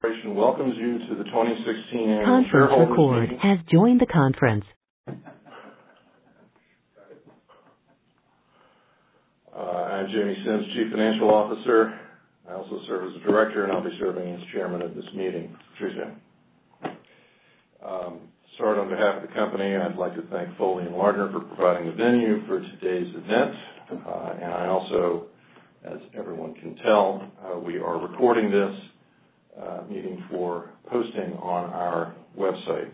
Corporation welcomes you to the 2016 annual Conference shareholders record meeting. has joined the conference. I'm Jamie Sims, Chief Financial Officer. I also serve as a director, and I'll be serving as chairman of this meeting. Patricia. Start on behalf of the company, I'd like to thank Foley & Lardner for providing the venue for today's event. And I also, as everyone can tell, we are recording this meeting for posting on our website.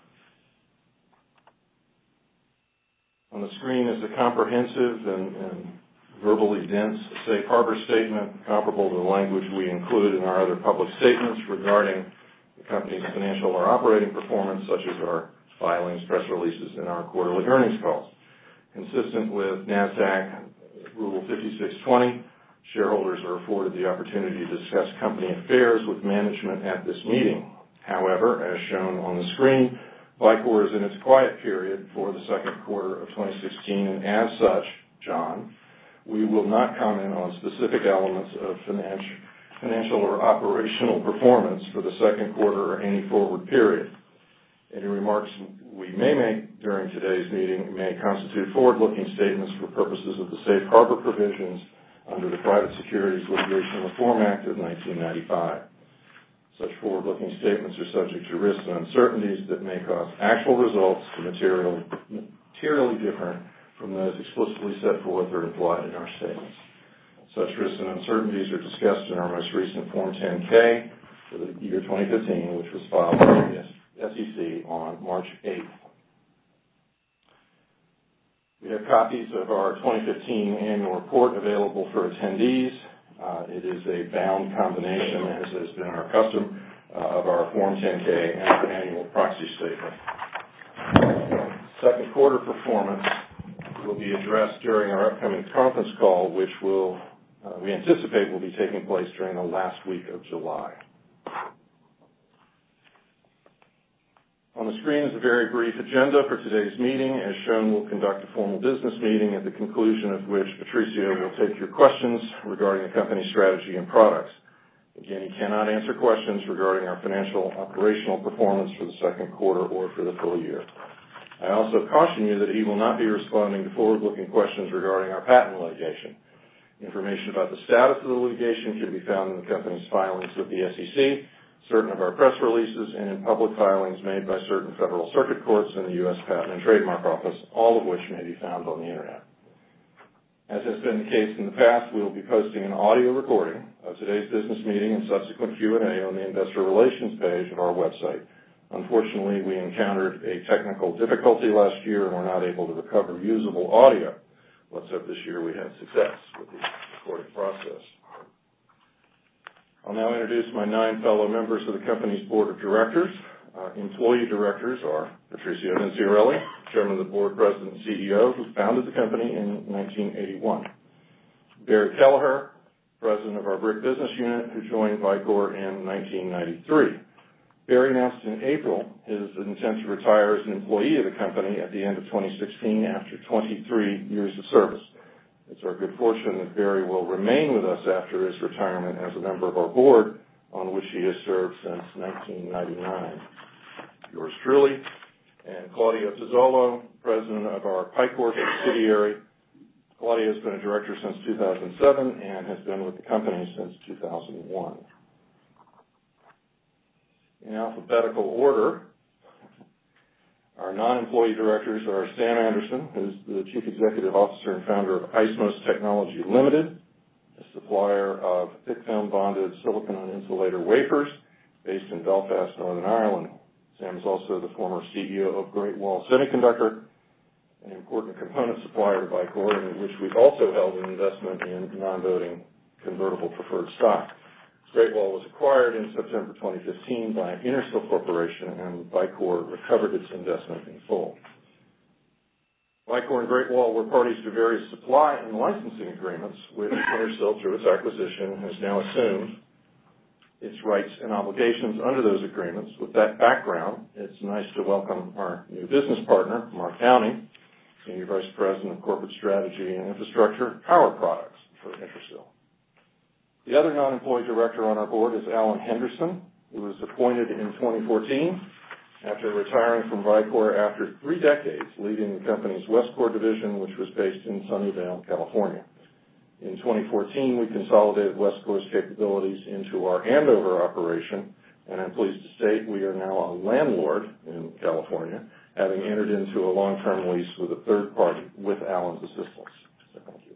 On the screen is a comprehensive and verbally dense safe harbor statement comparable to the language we include in our other public statements regarding the company's financial or operating performance, such as our filings, press releases, and our quarterly earnings calls. Consistent with NASDAQ Rule 5620, shareholders are afforded the opportunity to discuss company affairs with management at this meeting. However, as shown on the screen, Vicor is in its quiet period for the second quarter of 2016, and as such, John, we will not comment on specific elements of financial or operational performance for the second quarter or any forward period. Any remarks we may make during today's meeting may constitute forward-looking statements for purposes of the safe harbor provisions under the Private Securities Litigation Reform Act of 1995. Such forward-looking statements are subject to risks and uncertainties that may cause actual results to materially different from those explicitly set forth or implied in our statements. Such risks and uncertainties are discussed in our most recent Form 10-K for the year 2015, which was filed by the SEC on March 8th. We have copies of our 2015 annual report available for attendees. It is a bound combination, as has been our custom, of our Form 10-K and our annual proxy statement. Second quarter performance will be addressed during our upcoming conference call, which we anticipate will be taking place during the last week of July. On the screen is a very brief agenda for today's meeting. As shown, we'll conduct a formal business meeting at the conclusion of which Patricia will take your questions regarding the company's strategy and products. Again, he cannot answer questions regarding our financial operational performance for the second quarter or for the full year. I also caution you that he will not be responding to forward-looking questions regarding our patent litigation. Information about the status of the litigation can be found in the company's filings with the SEC, certain of our press releases, and in public filings made by certain federal circuit courts and the U.S. Patent and Trademark Office, all of which may be found on the Internet. As has been the case in the past, we will be posting an audio recording of today's business meeting and subsequent Q&A on the Investor Relations page of our website. Unfortunately, we encountered a technical difficulty last year and were not able to recover usable audio. Let's hope this year we had success with the recording process. I'll now introduce my 9 fellow members of the company's board of directors. Employee directors are Patricia Vinciarelli, chairman of the board, president, and CEO, who founded the company in 1981. Barry Kelleher, president of our brick business unit, who joined Vicor in 1993. Barry announced in April his intent to retire as an employee of the company at the end of 2016 after 23 years of service. It's our good fortune that Barry will remain with us after his retirement as a member of our board, on which he has served since 1999. Yours truly, and Claudia Pizzolo, president of our Picor subsidiary. Claudia has been a director since 2007 and has been with the company since 2001. In alphabetical order, our non-employee directors are Sam Anderson, who's the Chief Executive Officer and founder of Ismos Technology Limited, a supplier of thick film bonded silicon on insulator wafers based in Belfast, Northern Ireland. Sam is also the former CEO of Great Wall Semiconductor, an important component supplier to Vicor, in which we've also held an investment in non-voting convertible preferred stock. Great Wall was acquired in September 2015 by Intersil Corporation, and Vicor recovered its investment in full. Vicor and Great Wall were parties to various supply and licensing agreements, which Intersil, through its acquisition, has now assumed its rights and obligations under those agreements. With that background, it's nice to welcome our new business partner, Mark Downey, Senior Vice President of Corporate Strategy and Infrastructure, Power Products for Intersil. The other non-employee director on our board is Alan Henderson, who was appointed in 2014 after retiring from Vicor after 3 decades leading the company's Westcore division, which was based in Sunnyvale, California. In 2014, we consolidated Westcore's capabilities into our Andover operation, and I'm pleased to state we are now a landlord in California, having entered into a long-term lease with a third party with Allen's assistance. So thank you.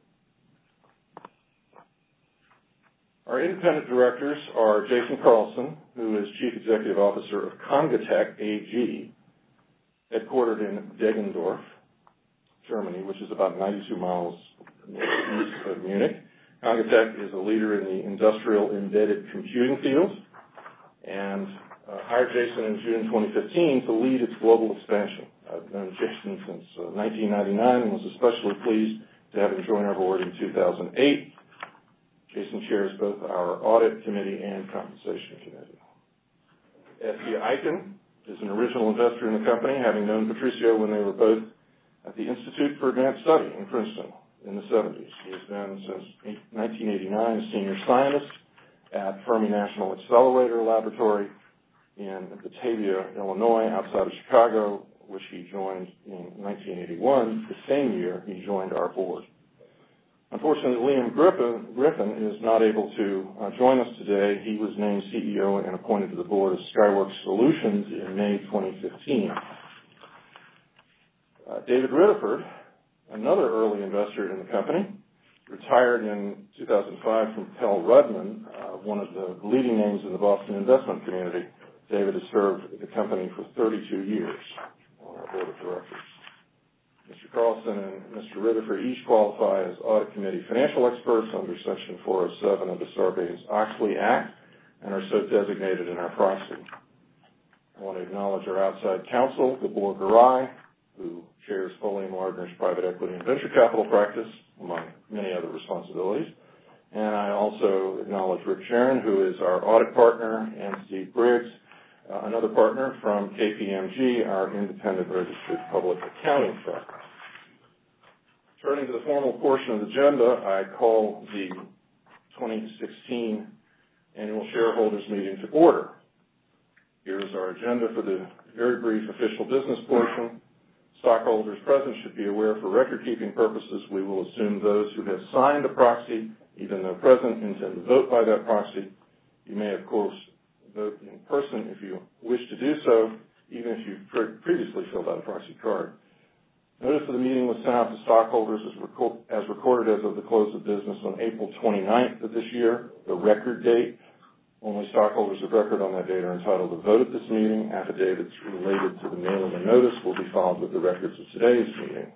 Our independent directors are Jason Carlson, who is Chief Executive Officer of Congatec AG, headquartered in Deggendorf, Germany, which is about 92 miles east of Munich. Congatec is a leader in the industrial embedded computing field and hired Jason in June 2015 to lead its global expansion. I've known Jason since 1999 and was especially pleased to have him join our board in 2008. Jason chairs both our Audit Committee and Compensation Committee. Estia Eichen is an original investor in the company, having known Patricio when they were both at the Institute for Advanced Study in Princeton in the 70s. He has been, since 1989, a senior scientist at Fermi National Accelerator Laboratory in Batavia, Illinois, outside of Chicago, which he joined in 1981, the same year he joined our board. Unfortunately, Liam Griffin is not able to join us today. He was named CEO and appointed to the board of Skyworks Solutions in May 2015. David Ridderford, another early investor in the company, retired in 2005 from Pell Rudman, one of the leading names in the Boston investment community. David has served the company for 32 years on our board of directors. Mr. Carlson and Mr. Ridderford each qualify as Audit Committee financial experts under Section 407 of the Sarbanes-Oxley Act and are so designated in our proxy. I want to acknowledge our outside counsel, Gabor Garai, who chairs Foley & Lardner's private equity and venture capital practice, among many other responsibilities. And I also acknowledge Rick Sharon, who is our audit partner, and Steve Briggs, another partner from KPMG, our independent registered public accounting firm. Turning to the formal portion of the agenda, I call the 2016 Annual Shareholders Meeting to order. Here is our agenda for the very brief official business portion. Stockholders present should be aware for record-keeping purposes we will assume those who have signed a proxy, even though present, intend to vote by that proxy. You may, of course, vote in person if you wish to do so, even if you previously filled out a proxy card. Notice of the meeting was sent out to stockholders as recorded as of the close of business on April 29th of this year, the record date. Only stockholders of record on that date are entitled to vote at this meeting. Affidavits related to the mailing of notice will be filed with the records of today's meeting.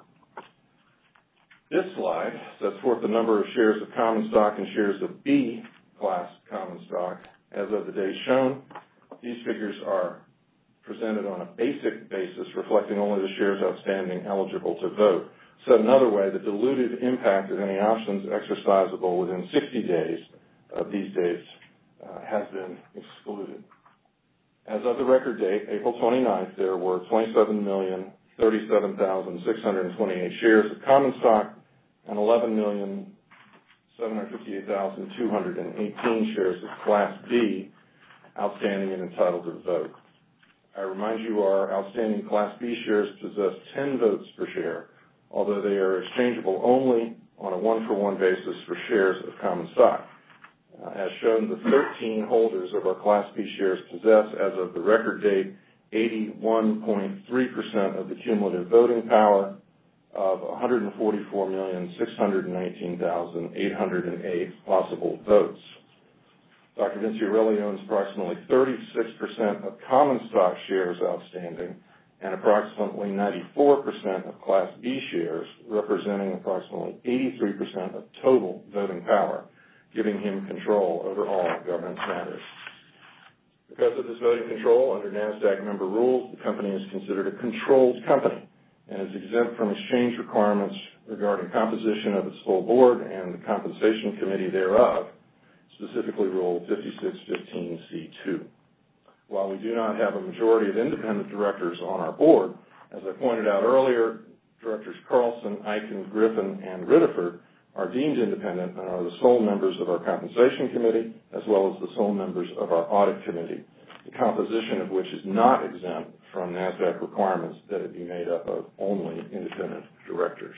This slide sets forth the number of shares of common stock and shares of B class common stock as of the date shown. These figures are presented on a basic basis, reflecting only the shares outstanding eligible to vote. Said another way, the dilutive impact of any options exercisable within 60 days of these dates has been excluded. As of the record date, April 29th, there were 27,037,628 shares of common stock and 11,758,218 shares of Class B outstanding and entitled to vote. I remind you our outstanding Class B shares possess 10 votes per share, although they are exchangeable only on a one-for-one basis for shares of common stock. As shown, the 13 holders of our Class B shares possess, as of the record date, 81.3% of the cumulative voting power of 144,619,808 possible votes. Dr. Vinciarelli owns approximately 36% of common stock shares outstanding and approximately 94% of Class B shares, representing approximately 83% of total voting power, giving him control over all governance matters. Because of this voting control, under NASDAQ member rules, the company is considered a controlled company and is exempt from exchange requirements regarding composition of its full board and the compensation committee thereof, specifically Rule 5615C2. While we do not have a majority of independent directors on our board, as I pointed out earlier, Directors Carlson, Eichen, Griffin, and Ridderford are deemed independent and are the sole members of our Compensation Committee, as well as the sole members of our Audit Committee, the composition of which is not exempt from NASDAQ requirements that it be made up of only independent directors.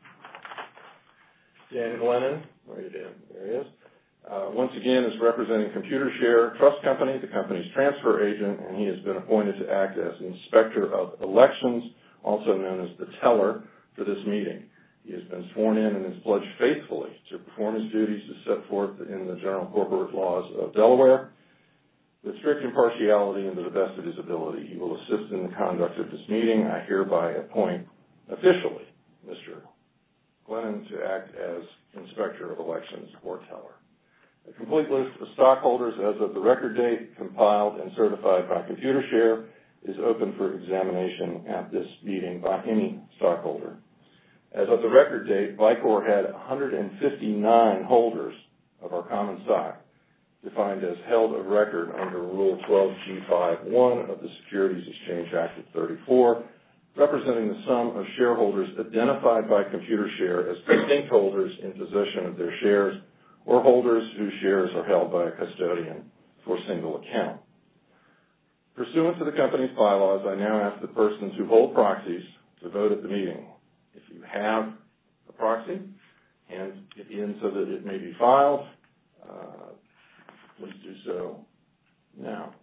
Dan Glennon, where are you, Dan? There he is. Once again, is representing Computershare Trust Company, the company's transfer agent, and he has been appointed to act as Inspector of Elections, also known as the teller, for this meeting. He has been sworn in and has pledged faithfully to perform his duties as set forth in the General Corporate Laws of Delaware. With strict impartiality and to the best of his ability, he will assist in the conduct of this meeting. I hereby appoint officially Mr. Glennon to act as Inspector of Elections or teller. A complete list of stockholders as of the record date, compiled and certified by Computershare, is open for examination at this meeting by any stockholder. As of the record date, Vicor had 159 holders of our common stock, defined as held of record under Rule 12G5(1) of the Securities Exchange Act of '34, representing the sum of shareholders identified by Computershare as distinct holders in possession of their shares or holders whose shares are held by a custodian for single account. Pursuant to the company's bylaws, I now ask the persons who hold proxies to vote at the meeting. If you have a proxy, hand it in so that it may be filed. Please do so now.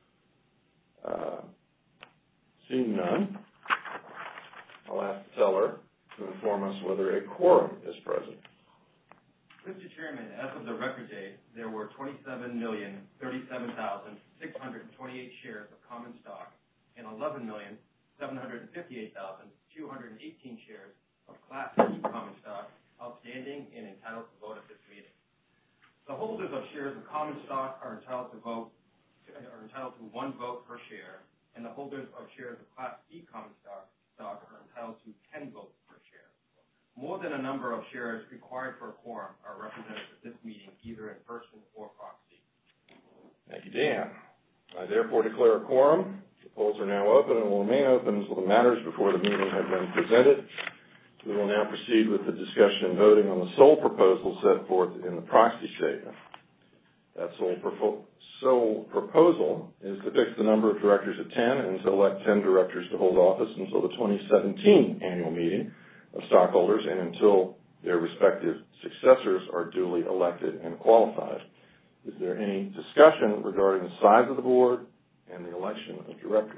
Seeing none, I'll ask the teller to inform us whether a quorum is present. Mr. Chairman, as of the record date, there were 27,037,628 shares of common stock and 11,758,218 shares of Class E common stock outstanding and entitled to vote at this meeting. The holders of shares of common stock are entitled to one vote per share, and the holders of shares of Class E common stock are entitled to 10 votes per share. More than a number of shares required for a quorum are represented at this meeting, either in person or proxy. Thank you, Dan. I therefore declare a quorum. The polls are now open and will remain open until the matters before the meeting have been presented. We will now proceed with the discussion and voting on the sole proposal set forth in the proxy statement. That sole proposal is to fix the number of directors at 10 and to elect 10 directors to hold office until the 2017 annual meeting of stockholders and until their respective successors are duly elected and qualified. Is there any discussion regarding the size of the board and the election of directors?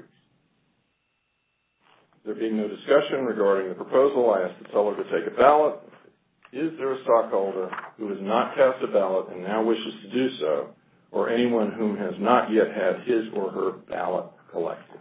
There being no discussion regarding the proposal, I ask the teller to take a ballot. Is there a stockholder who has not cast a ballot and now wishes to do so, or anyone whom has not yet had his or her ballot collected?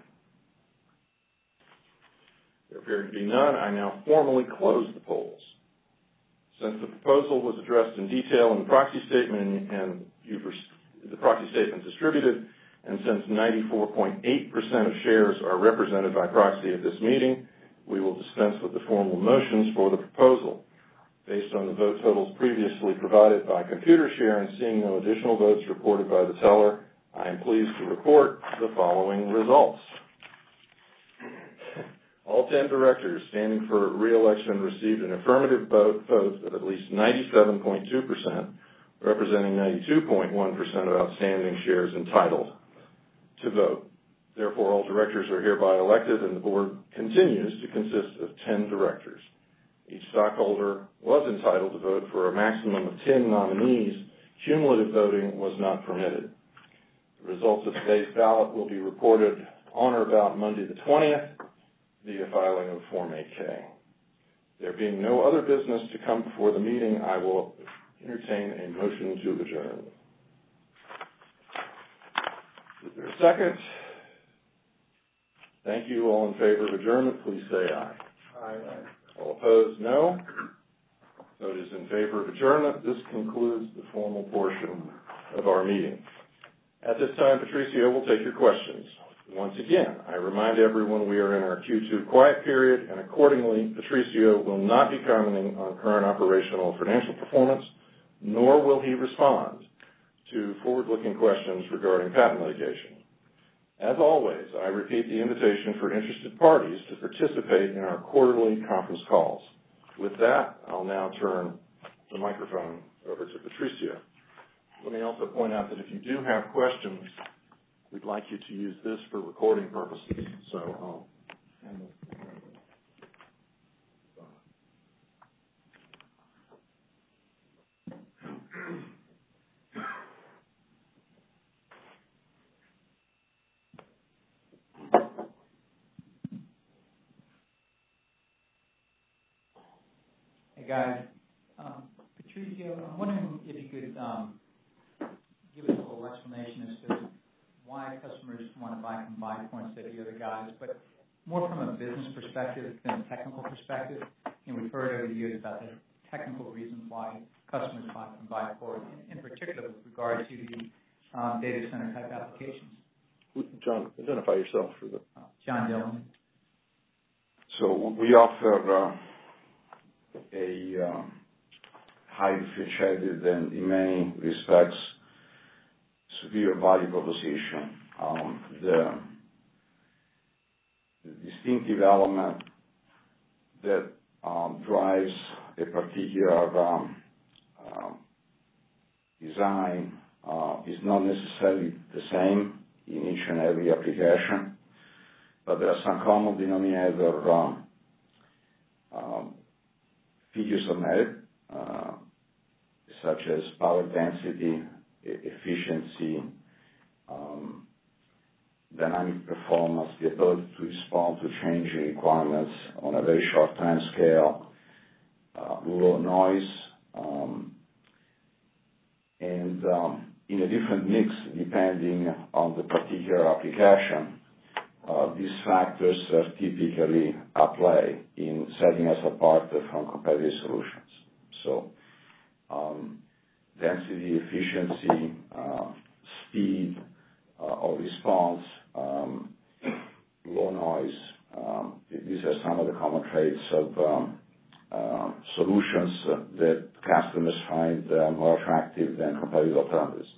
There appear to be none. I now formally close the polls. Since the proposal was addressed in detail in the proxy statement and the proxy statement distributed, and since 94.8% of shares are represented by proxy at this meeting, we will dispense with the formal motions for the proposal. Based on the vote totals previously provided by Computershare and seeing no additional votes reported by the teller, I am pleased to report the following results. All 10 directors standing for re-election received an affirmative vote of at least 97.2%, representing 92.1% of outstanding shares entitled to vote. Therefore, all directors are hereby elected, and the board continues to consist of 10 directors. Each stockholder was entitled to vote for a maximum of 10 nominees. Cumulative voting was not permitted. The results of today's ballot will be reported on or about Monday the 20th via filing of Form 8-K. There being no other business to come before the meeting, I will entertain a motion to adjourn. Is there a second? Thank you. All in favor of adjournment, please say aye. Aye. All opposed, no. Vote is in favor of adjournment. This concludes the formal portion of our meeting. At this time, Patricio will take your questions. Once again, I remind everyone we are in our Q2 quiet period, and accordingly, Patricio will not be commenting on current operational or financial performance, nor will he respond to forward-looking questions regarding patent litigation. As always, I repeat the invitation for interested parties to participate in our quarterly conference calls. With that, I'll now turn the microphone over to Patricia. Let me also point out that if you do have questions, we'd like you to use this for recording purposes. So I'll hand the Hey guys, Patricio, I'm wondering if you could give us a little explanation as to why customers want to buy combined points of the other guys, but more from a business perspective than a technical perspective. And we've heard over the years about the technical reasons why customers buy combined core, in particular with regard to the data center type applications. John, identify yourself for the. John Dillon. So we offer a highly differentiated and in many respects superior value proposition. The distinctive element that drives a particular design is not necessarily the same in each and every application, but there are some common denominator figures of merit, such as power density, efficiency, dynamic performance, the ability to respond to changing requirements on a very short time scale, low noise, and in a different mix depending on the particular application. These factors are typically at play in setting us apart from competitive solutions. So density, efficiency, speed of response, low noise, these are some of the common traits of solutions that customers find more attractive than competitive alternatives.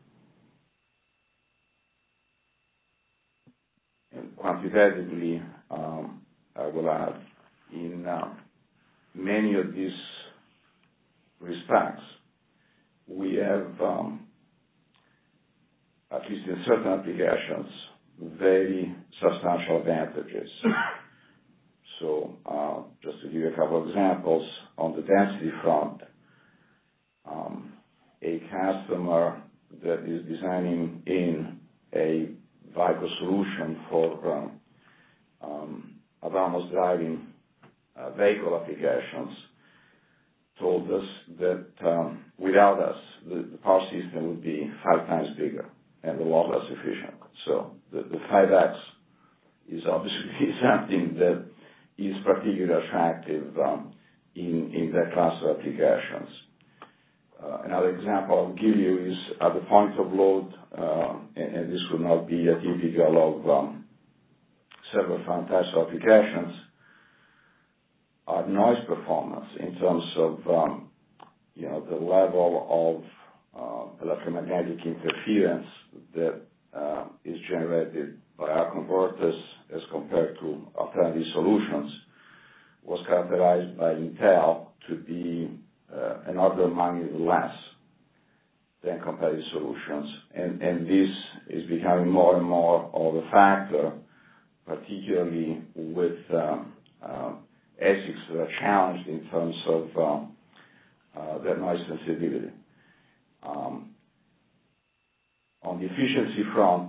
And quantitatively, I will add, in many of these respects, we have, at least in certain applications, very substantial advantages. So just to give you a couple of examples, on the density front, a customer that is designing in a vehicle solution for autonomous driving vehicle applications told us that without us, the power system would be 5 times bigger and a lot less efficient. So the 5X is obviously something that is particularly attractive in that class of applications. Another example I'll give you is at the point of load, and this would not be a typical of several different types of applications, noise performance in terms of the level of electromagnetic interference that is generated by our converters as compared to alternative solutions was characterized by Intel to be an order of magnitude less than competitive solutions. And this is becoming more and more of a factor, particularly with ASICs that are challenged in terms of their noise sensitivity. On the efficiency front,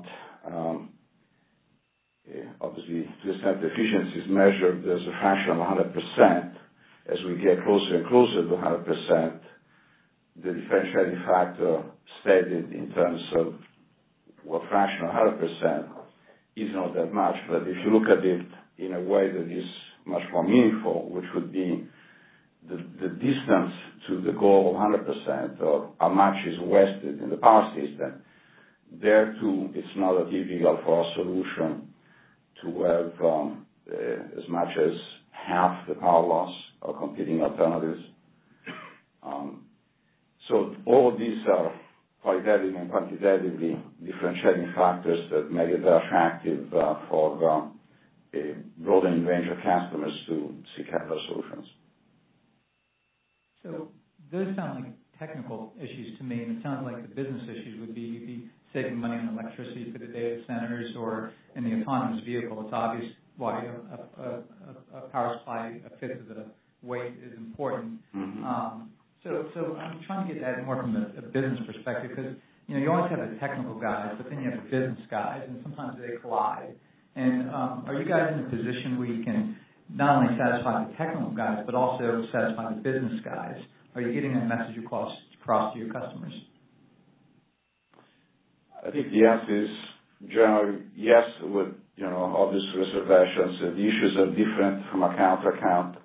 obviously, to the extent the efficiency is measured as a fraction of 100%, as we get closer and closer to 100%, the differentiating factor stated in terms of what fraction of 100% is not that much. But if you look at it in a way that is much more meaningful, which would be the distance to the goal of 100%, or how much is wasted in the power system, there too, it's not atypical for a solution to have as much as half the power loss of competing alternatives. So all of these are qualitatively and quantitatively differentiating factors that make it attractive for a broadening range of customers to seek out those solutions. So those sound like technical issues to me, and it sounds like the business issues would be you'd be saving money on electricity for the data centers or in the autonomous vehicle. It's obvious why a power supply a fifth of the weight is important. So I'm trying to get at it more from a business perspective because you always have the technical guys, but then you have the business guys, and sometimes they collide. And are you guys in a position where you can not only satisfy the technical guys, but also satisfy the business guys? Are you getting that message across to your customers? I think the answer is generally yes, with obvious reservations. The issues are different from account to account.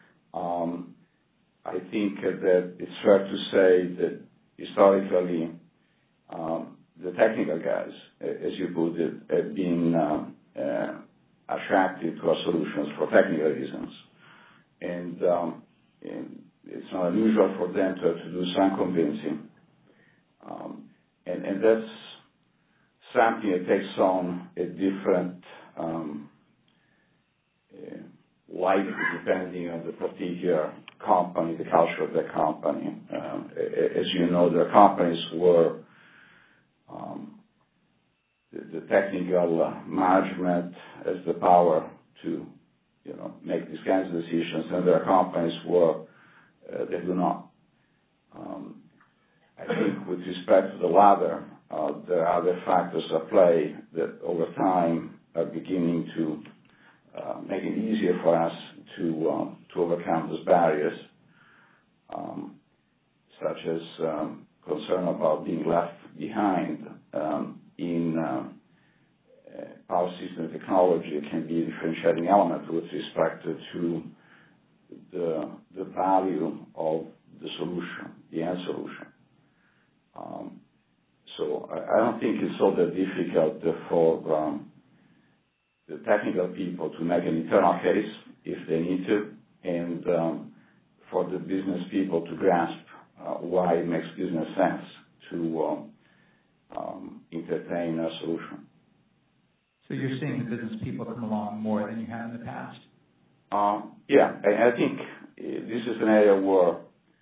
I think that it's fair to say that historically, the technical guys, as you put it, have been attracted to our solutions for technical reasons, and it's not unusual for them to have to do some convincing, and that's something that takes on a different life depending on the particular company, the culture of the company. As you know, there are companies where the technical management has the power to make these kinds of decisions, and there are companies where they do not. I think with respect to the latter, there are other factors at play that over time are beginning to make it easier for us to overcome those barriers, such as concern about being left behind in power system technology. Can be a differentiating element with respect to the value of the solution, the end solution. So I don't think it's all that difficult for the technical people to make an internal case if they need to, and for the business people to grasp why it makes business sense to entertain a solution. So you're seeing the business people come along more than you have in the past? Yeah, I think this is an area where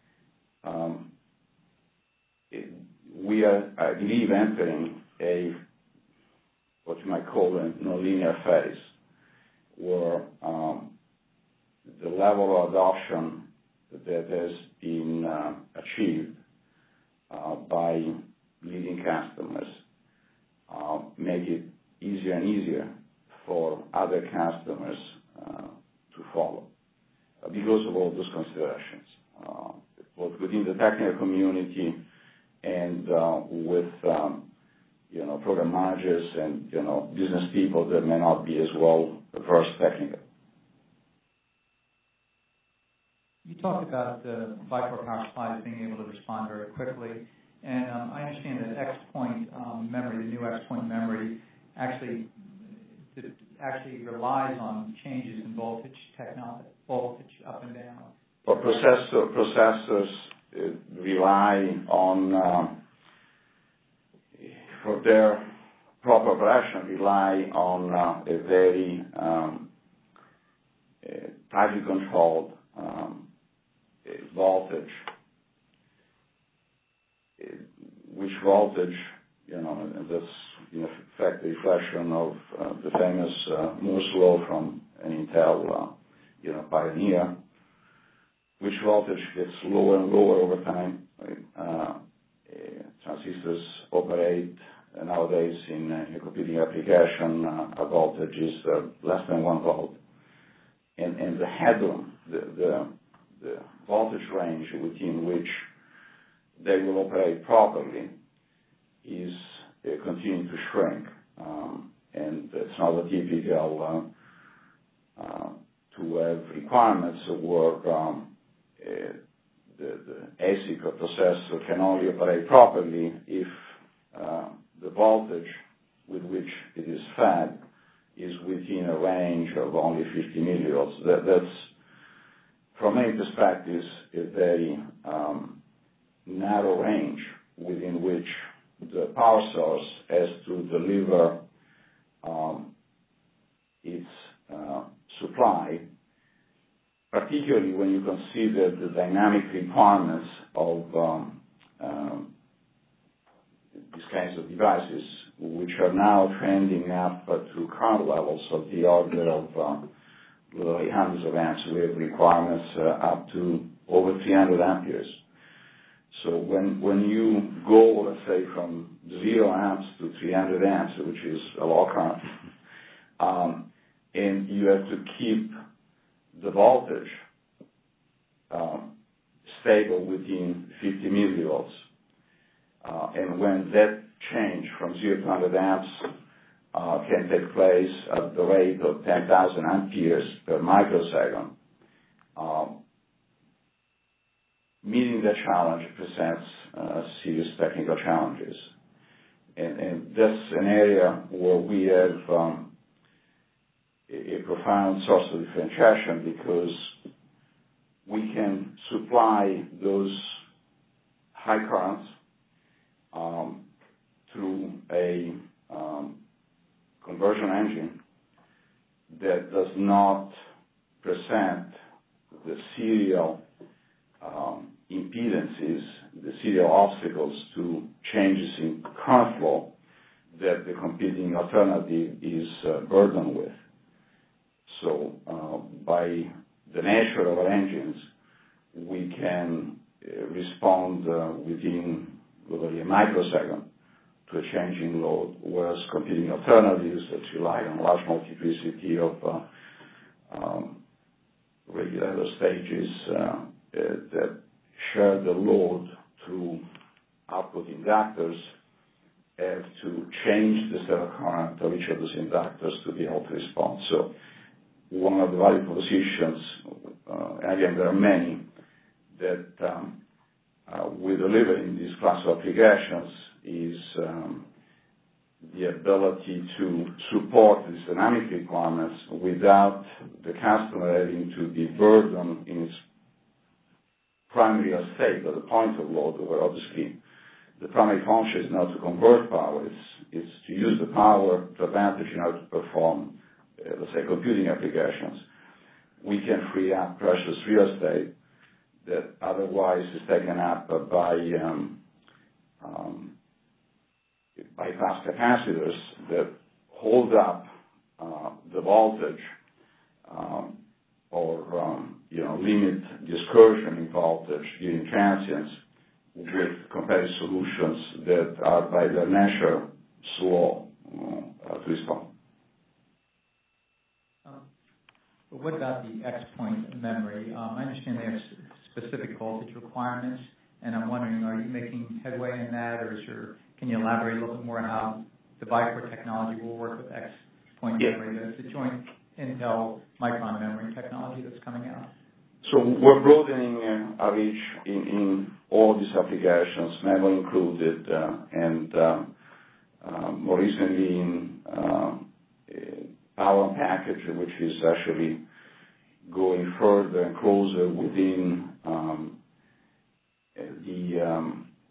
we are, I believe, entering what you might call a nonlinear phase, where the level of adoption that has been achieved by leading customers make it easier and easier for other customers to follow because of all those considerations, both within the technical community and with program managers and business people that may not be as well versed technical. You talked about the Vicor power supplies being able to respond very quickly, and I understand that X-Point memory, the new X-Point memory, actually relies on changes in voltage up and down. Well, processors rely on, for their proper operation, rely on a very tightly controlled voltage, which voltage, and that's in effect the reflection of the famous Moore's law from an Intel pioneer, which voltage gets lower and lower over time. Transistors operate nowadays in a computing application at voltages less than 1 volt, and the headroom, the voltage range within which they will operate properly is continuing to shrink, and it's not a typical to have requirements where the ASIC or processor can only operate properly if the voltage with which it is fed is within a range of only 50 millivolts. That's, from many perspectives, a very narrow range within which the power source has to deliver its supply particularly when you consider the dynamic requirements of these kinds of devices, which are now trending up to current levels of the order of literally hundreds of amps. We have requirements up to over 300 amperes. So when you go, let's say, from 0 amps to 300 amps, which is a low current, and you have to keep the voltage stable within 50 millivolts, and when that change from 0 to 100 amps can take place at the rate of 10,000 amperes per microsecond, meeting that challenge presents serious technical challenges. And that's an area where we have a profound source of differentiation, because we can supply those high currents through a conversion engine that does not present the serial impedances, the serial obstacles to changes in current flow that the competing alternative is burdened with. So by the nature of our engines, we can respond within literally a microsecond to a change in load, whereas competing alternatives that rely on large multiplicity of regulator stages that share the load through output inductors have to change the set of current of each of those inductors to be able to respond. So one of the value propositions, again, there are many, that we deliver in this class of applications is the ability to support these dynamic requirements without the customer having to be burdened in its primary state at the point of load, where obviously the primary function is not to convert power, it's to use the power to advantage in order to perform, let's say, computing applications. We can free up precious real estate that otherwise is taken up by bypass capacitors that hold up the voltage or limit dispersion in voltage during transients with competitive solutions that are by their nature slow to respond. But what about the X-point memory? I understand they have specific voltage requirements, and I'm wondering, are you making headway in that, or can you elaborate a little bit more on how the Vicor technology will work with X-point memory? That's the joint Intel Micron memory technology that's coming out. So we're broadening our reach in all these applications, memory included, and more recently in power on package, which is actually going further and closer within the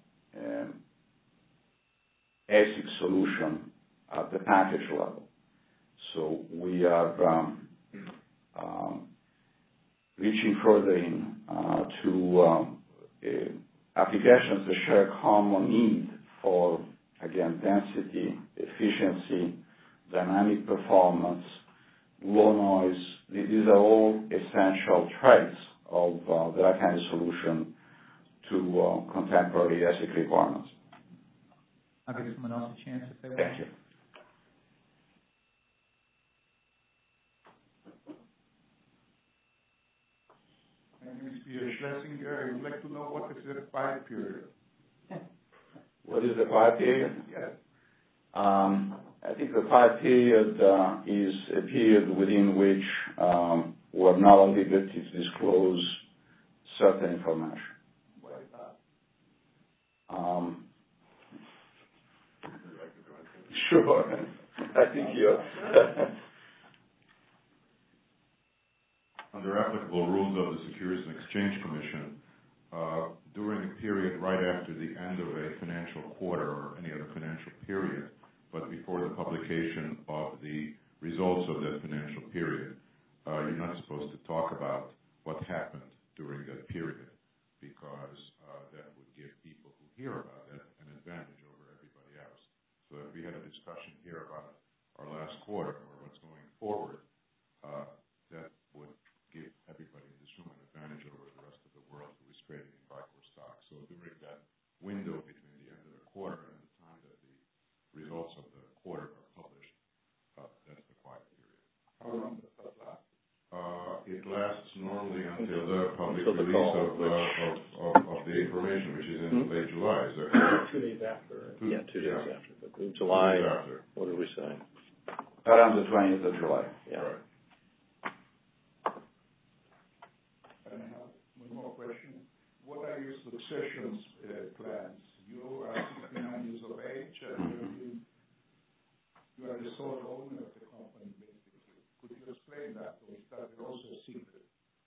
ASIC solution at the package level. So we are reaching further in to applications that share a common need for, again, density, efficiency, dynamic performance, low noise. These are all essential traits of that kind of solution to contemporary ASIC requirements. I'll give someone else a chance if they want. Thank you. My name is Peter Schlesinger. I would like to know what is the quiet period. What is the quiet period? Yes. I think the quiet period is a period within which we're not at liberty to disclose certain information. Why is that? Sure. I think you're... Under applicable rules of the Securities and Exchange Commission, during a period right after the end of a financial quarter or any other financial period, but before the publication of the results of that financial period, you're not supposed to talk about what what happened during that period, because that would give people who hear about it an advantage over everybody else. So if we had a discussion here about our last quarter or what's going forward, that would give everybody in this room an advantage over the rest of the world who is trading in Vicor stock. So during that window between the end of the quarter and the time that the results of the quarter are published, that's the quiet period. How long does that last? It lasts normally until the public Until the release call, of the information, which is in late July. Is that correct? 2 days after. 2 days after. But July, After. what did we say? Around the 20th of July. Yeah. Right. And I have one more question. What are your succession plans? You are 69 years of age, and you are the sole owner of the company, basically. Could you explain that, or is that also a secret?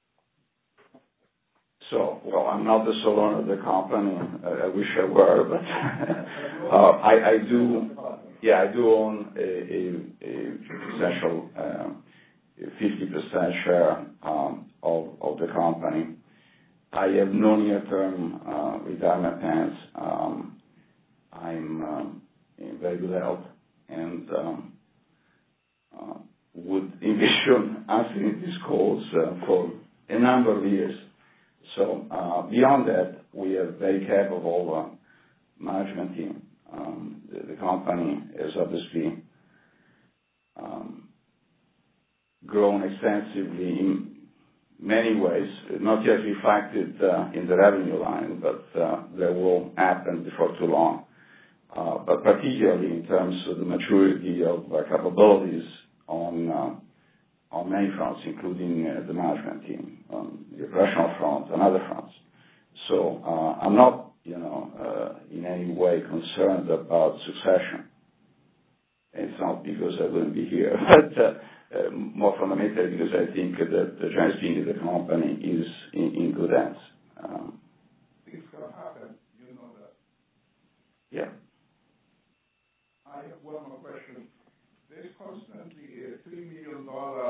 So, well, I'm not the sole owner of the company. I wish I were, but I do. Yeah, I do own a essential 50% share of the company. I have no near-term retirement plans. I'm in very good health and would envision answering these calls for a number of years. So beyond that, we have very capable management team. The company has obviously grown extensively in many ways, not yet reflected in the revenue line, but that will happen before too long. But particularly in terms of the maturity of our capabilities on many fronts, including the management team, on the operational front and other fronts. So I'm not, in any way concerned about succession. It's not because I wouldn't be here, but more fundamentally because I think that the general of the company is in good hands. Things can happen, you know that. Yeah. I have one more question. There's constantly a $3 million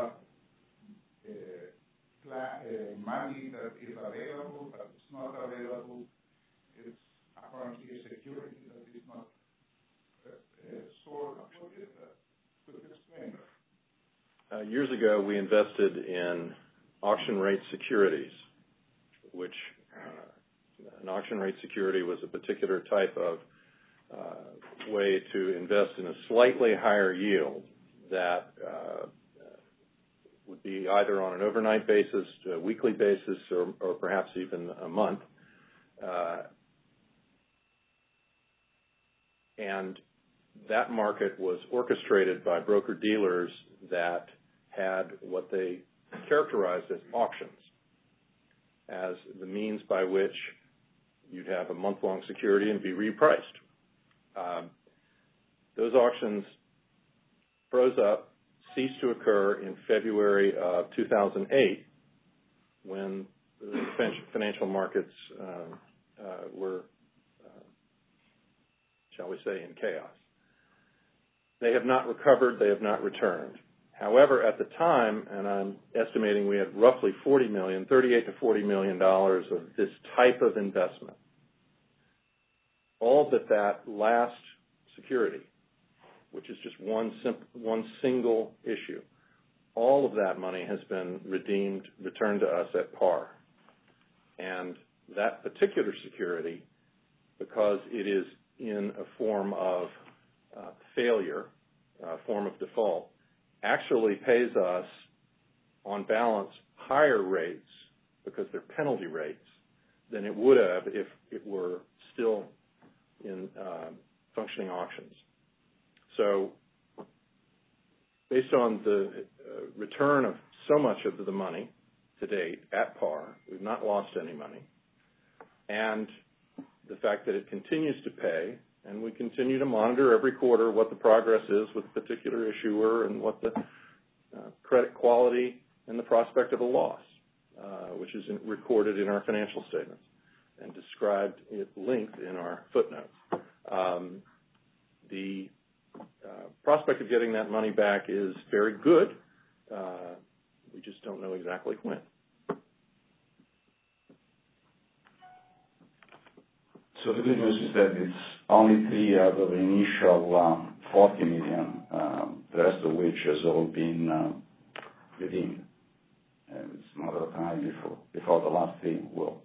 money that is available, but it's not available. It's apparently a security that is not stored. What is that? Could you explain that? Years ago, we invested in auction rate securities, which an auction rate security was a particular type of way to invest in a slightly higher yield that would be either on an overnight basis, a weekly basis, or perhaps even a month. And that market was orchestrated by broker-dealers that had what they characterized as auctions, as the means by which you'd have a month-long security and be repriced. Those auctions froze up, ceased to occur in February of 2008 when the financial markets were, shall we say, in chaos. They have not recovered. They have not returned. However, at the time, and I'm estimating we had roughly $38 to $40 million of this type of investment. All but that last security, which is just one single issue, all of that money has been returned to us at par. And that particular security, because it is in a form of failure, a form of default, actually pays us, on balance, higher rates, because they're penalty rates, than it would have if it were still in functioning auctions. So based on the return of so much of the money to date at par, we've not lost any money, and the fact that it continues to pay, and we continue to monitor every quarter what the progress is with a particular issuer and what the credit quality and the prospect of a loss, which is recorded in our financial statements and described at length in our footnotes. The prospect of getting that money back is very good. We just don't know exactly when. So the good news is that it's only 3 out of the initial 40 million, the rest of which has all been redeemed. And it's a matter of time before the last 3 will.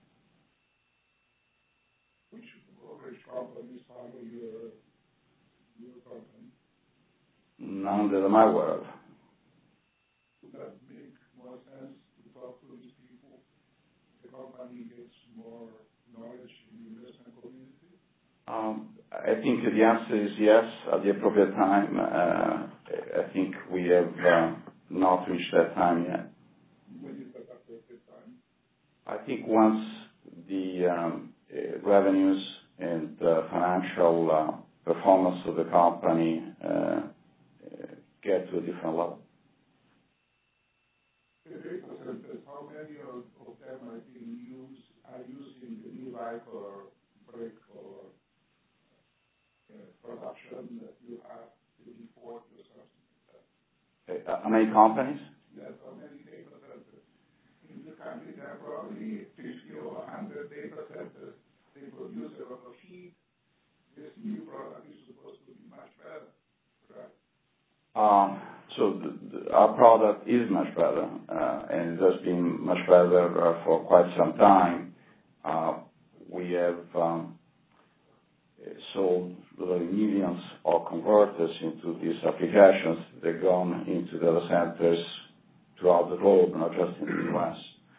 Which brokerage companies follow your company? None that I'm aware of. Would that make more sense to talk to these people? The company gets more knowledge in the investment community? I think the answer is yes at the appropriate time. I think we have not reached that time yet. When is that appropriate time? I think once the revenues and financial performance of the company get to a different level. The data centers, how many of them are using the new Vicor brick or production that you have to import or something like that? How many companies? Yes, how many data centers? In the country, there are probably 50 or 100 data centers. They produce a lot of heat. This new product is supposed to be much better, right? So our product is much better, and it has been much better for quite some time. We have sold literally millions of converters into these applications. They've gone into data centers throughout the globe, not just in the U.S.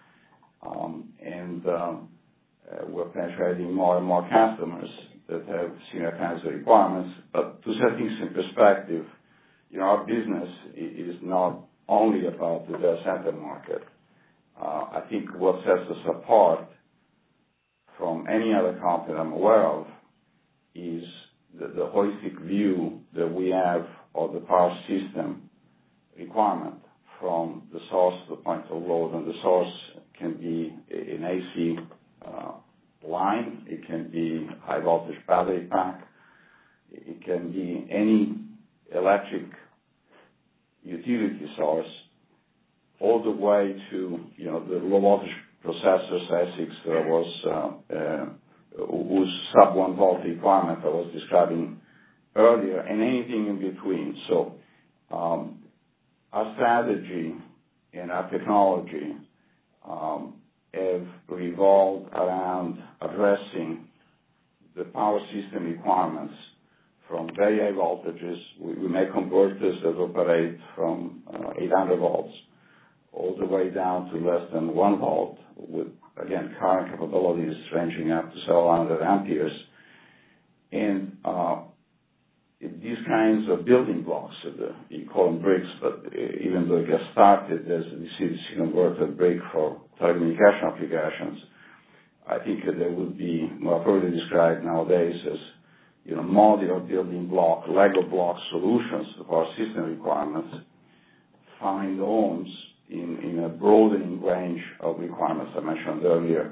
We're penetrating more and more customers that have similar kinds of requirements. But to set things in perspective, our business is not only about the data center market. I think what sets us apart from any other company I'm aware of is the holistic view that we have of the power system requirement from the source to the point of load. And the source can be an AC line, it can be high voltage battery pack, it can be any electric utility source, all the way to the low voltage processors, ASICs that was whose sub 1 volt requirement I was describing earlier, and anything in between. So our strategy and our technology have revolved around addressing the power system requirements from very high voltages. We make converters that operate from 800 volts all the way down to less than 1 volt with, again, current capabilities ranging up to several hundred amperes. And these kinds of building blocks, you call them bricks, but even though it gets started as a DC-DC converter brick for telecommunication applications, I think they would be more appropriately described nowadays as modular building block, Lego block solutions to power system requirements, find homes in a broadening range of requirements I mentioned earlier.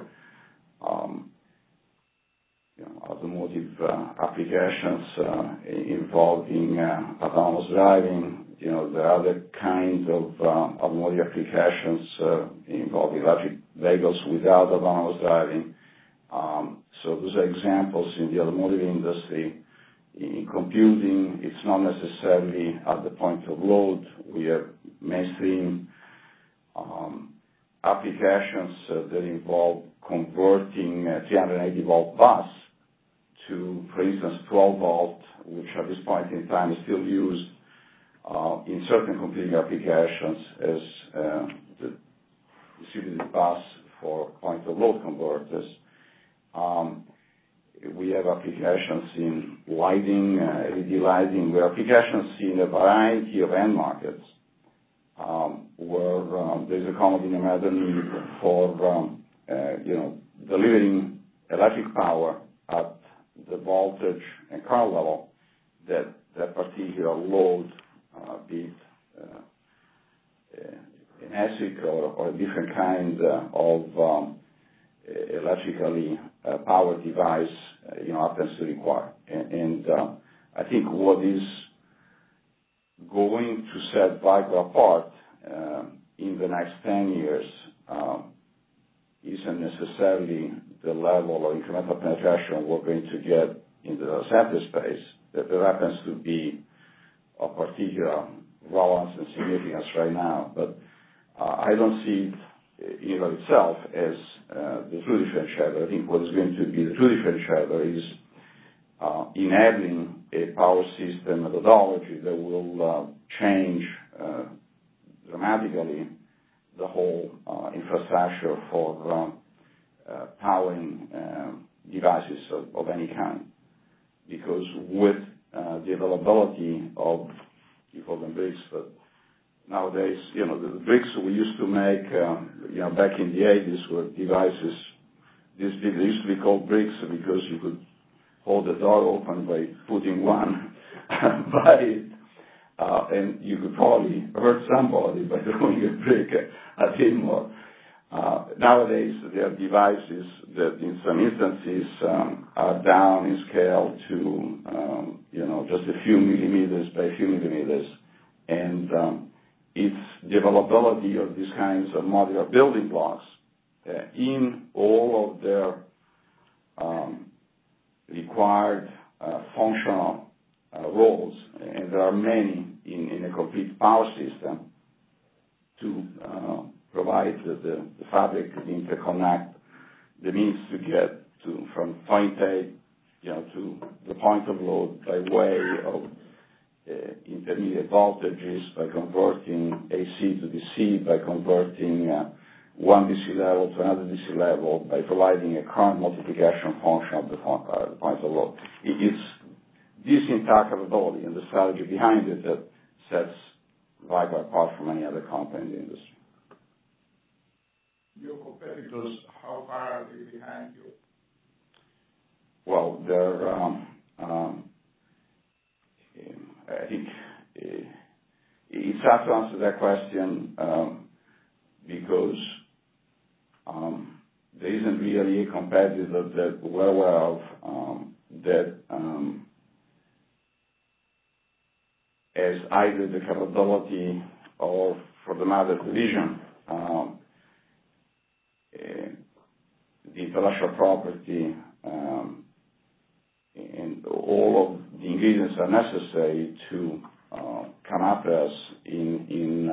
Automotive applications involving autonomous driving. There are other kinds of automotive applications involving electric vehicles without autonomous driving. So those are examples in the automotive industry. In computing, it's not necessarily at the point of load. We have mainstream applications that involve converting 380 volt bus to, for instance, 12 volt, which at this point in time is still used in certain computing applications as the distributed bus for point of load converters. We have applications in lighting, LED lighting. We have applications in a variety of end markets where there's a common denominator need for delivering electric power at the voltage and current level that particular load, be it an ASIC or a different kind of electrically powered device, happens to require. And I think what is going to set Vicor apart in the next 10 years isn't necessarily the level of incremental penetration we're going to get in the center space. That happens to be of particular relevance and significance right now, but I don't see it in and of itself as the true differentiator. I think what is going to be the true differentiator is enabling a power system methodology that will change dramatically the whole infrastructure for powering devices of any kind. Because with the availability of, you call them bricks, but nowadays, the bricks we used to make, back in the 80s were devices this big. They used to be called bricks because you could hold the door open by putting one by it, and you could probably hurt somebody by throwing a brick at him. Nowadays, there are devices that, in some instances, are down in scale to, just a few millimeters by a few millimeters, and it's the availability of these kinds of modular building blocks in all of their required functional roles, and there are many in a complete power system to provide the fabric, the interconnect, the means to get from point A, to the point of load by way of intermediate voltages, by converting AC to DC, by converting one DC level to another DC level, by providing a current multiplication function of the point of load. It's this entire capability and the strategy behind it that sets Vicor apart from any other company in the industry. Your competitors, how far are they behind you? Well, they're, I think it's hard to answer that question because there isn't really a competitor that we're aware of that has either the capability or, for the matter, the vision, the intellectual property, and all of the ingredients are necessary to come after us in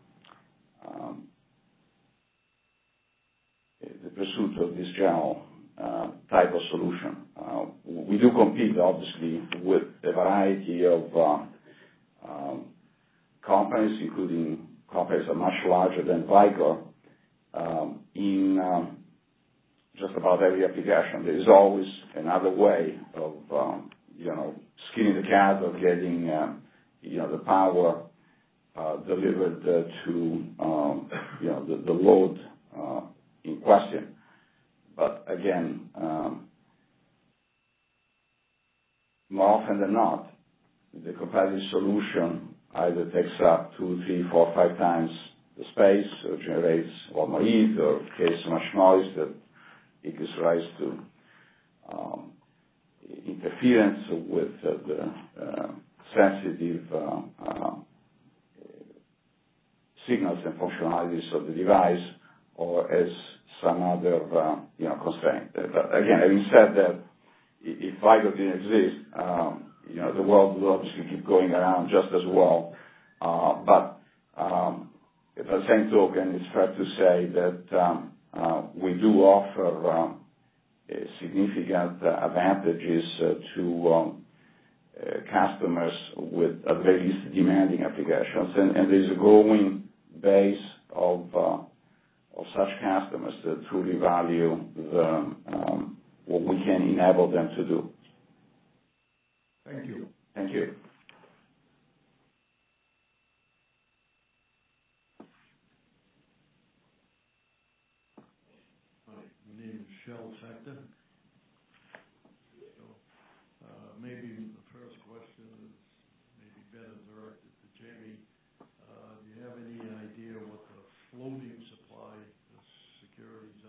the pursuit of this general type of solution. We do compete, obviously, with a variety of companies, including companies that are much larger than Vicor, in just about every application. There is always another way of, skinning the cat, of getting, the power delivered to, the load in question. But again, more often than not, the competitive solution either takes up 2, 3, 4, 5 times the space, or generates a lot more heat, or creates so much noise that it gives rise to interference with the sensitive signals and functionalities of the device, or as some other constraint. But again, having said that, if Vicor didn't exist, the world would obviously keep going around just as well. But at the same token, it's fair to say that we do offer significant advantages to customers with at very least demanding applications, and there's a growing base of such customers that truly value what we can enable them to do. Thank you. Thank you. My name is Shel Sector. So maybe the first question is maybe better directed to Jamie. Do you have any idea what the floating supply of securities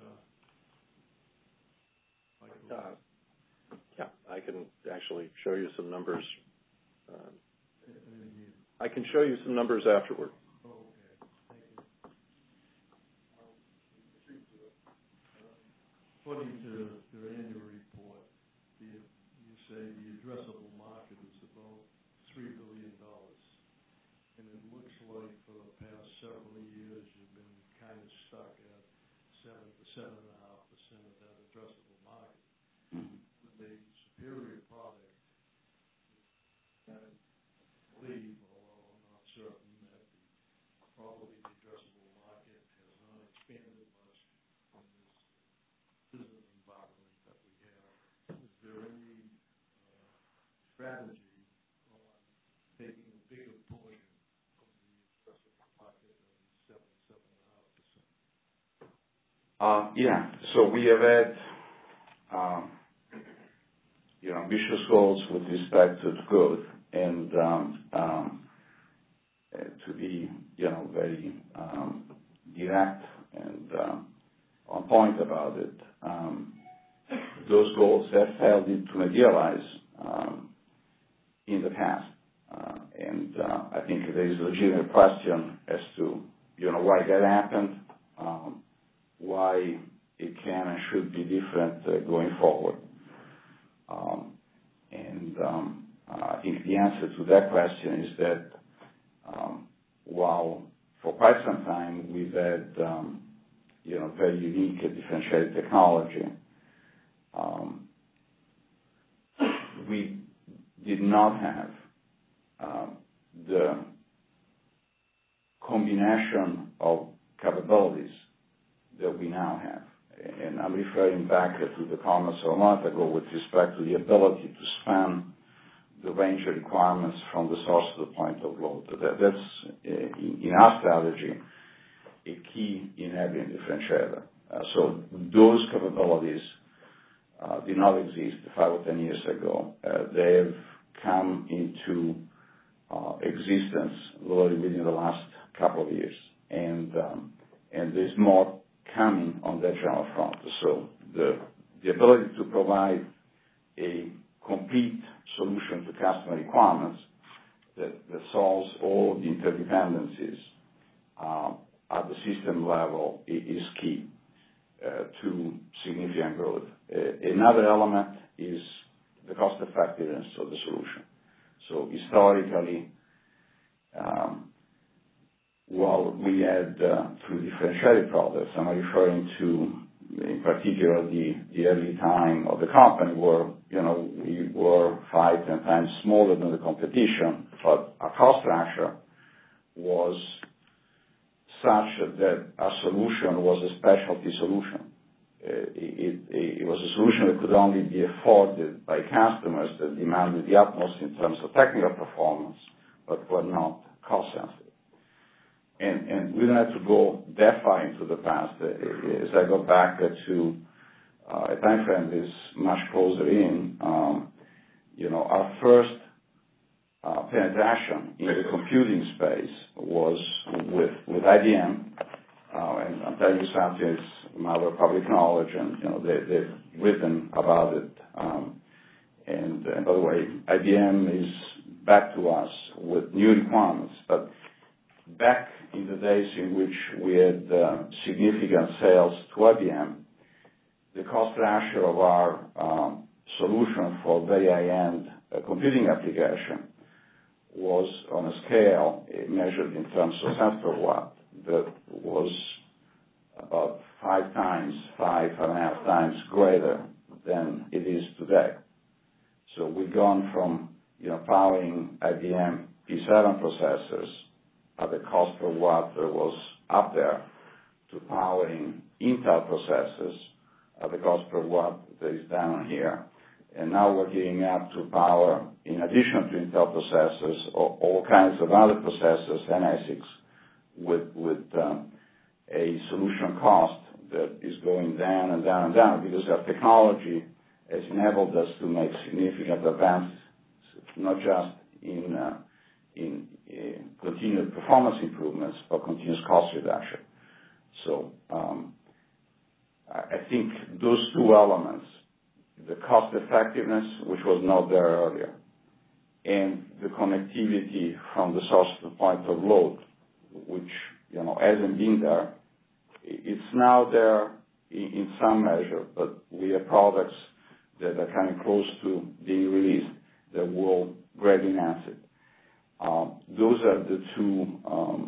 are? Yeah, I can actually show you some numbers. I can show you some numbers afterward. Okay, thank you. like for the past several years, you've been kind of stuck at 7 to 7.5% of that addressable market. With a superior product, I believe, although I'm not certain, that probably the addressable market has not expanded much in this business environment that we have. Is there any strategy on taking a bigger portion of the addressable market than 7.5%? Yeah. So we have had ambitious goals with respect to growth, and to be very direct and on point about it. Those goals have failed to materialize in the past, and I think there is a legitimate question as to why that happened, why it can and should be different going forward. I think the answer to that question is that while for quite some time we've had very unique and differentiated technology, we did not have the combination of capabilities that we now have. And I'm referring back to the comments a month ago with respect to the ability to span the range of requirements from the source to the point of load. That's, in our strategy, a key enabling differentiator. So those capabilities did not exist 5 or 10 years ago. They have come into existence literally within the last couple of years. And there's more coming on that general front. So the ability to provide a complete solution to customer requirements that solves all the interdependencies at the system level is key to significant growth. Another element is the cost effectiveness of the solution. So historically, while we had two differentiated products, I'm referring to, in particular, the early time of the company where, we were 5, 10 times smaller than the competition, but our cost structure was such that our solution was a specialty solution. It was a solution that could only be afforded by customers that demanded the utmost in terms of technical performance, but were not cost sensitive. And we don't have to go that far into the past. As I go back to a time frame that is much closer in, our first penetration in the computing space was with IBM. And I'll tell you something, it's a matter of public knowledge, and they've written about it. And by the way, IBM is back to us with new requirements, but back in the days in which we had significant sales to IBM, the cost structure of our solution for very high-end computing application was on a scale measured in terms of cents per watt that was about 5.5 times greater than it is today. So we've gone from powering IBM P7 processors at the cost per watt that was up there to powering Intel processors at the cost per watt that is down here. And now we're gearing up to power, in addition to Intel processors, all kinds of other processors and ASICs with a solution cost that is going down and down and down because our technology has enabled us to make significant advances, not just in continued performance improvements, but continuous cost reduction. So I think those two elements, the cost effectiveness, which was not there earlier, and the connectivity from the source to the point of load, which hasn't been there, it's now there in some measure, but we have products that are coming close to being released that will greatly enhance it. Those are the two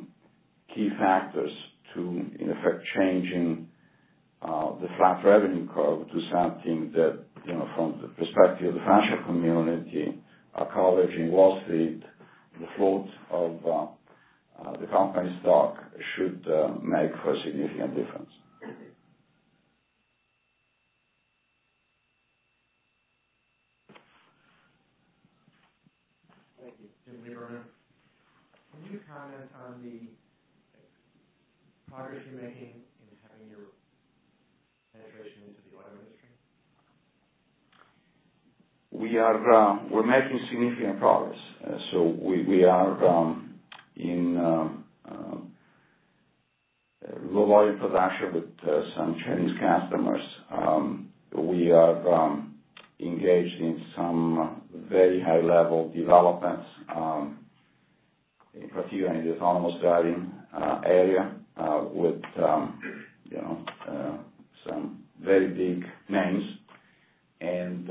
factors to, in effect, changing the flat revenue curve to something that, from the perspective of the financial community, coverage in Wall Street, the float of the company stock should make for a significant difference. Thank you. Jim Lieberman. Can you comment on the progress you're making in having your penetration into the auto industry? We're making significant progress. So we are in low volume production with some Chinese customers. We are engaged in some very high level developments, in particular in the autonomous driving area, with some very big names. And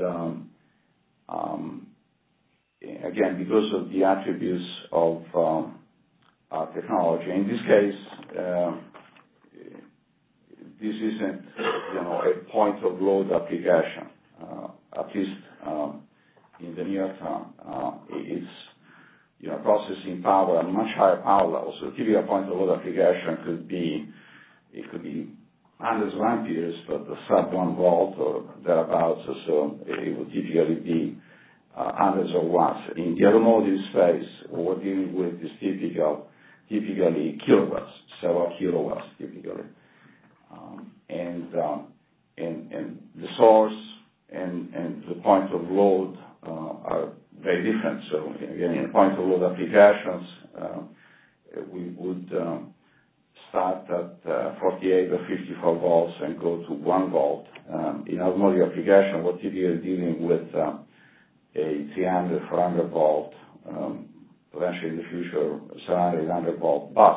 again, because of the attributes of our technology, in this case, this isn't a point of load application, at least in the near term. It's processing power at much higher power levels. So typically a point of load application could be hundreds of amperes, but the sub 1 volt or thereabouts, so it would typically be hundreds of watts. In the automotive space, what we're dealing with is typically kilowatts, several kilowatts typically. And the source and the point of load are very different. So again, in point of load applications, we would start at 48 or 54 volts and go to 1 volt. In automotive application, we're typically dealing with a 300, 400 volt, eventually in the future, 700, 800 volt bus,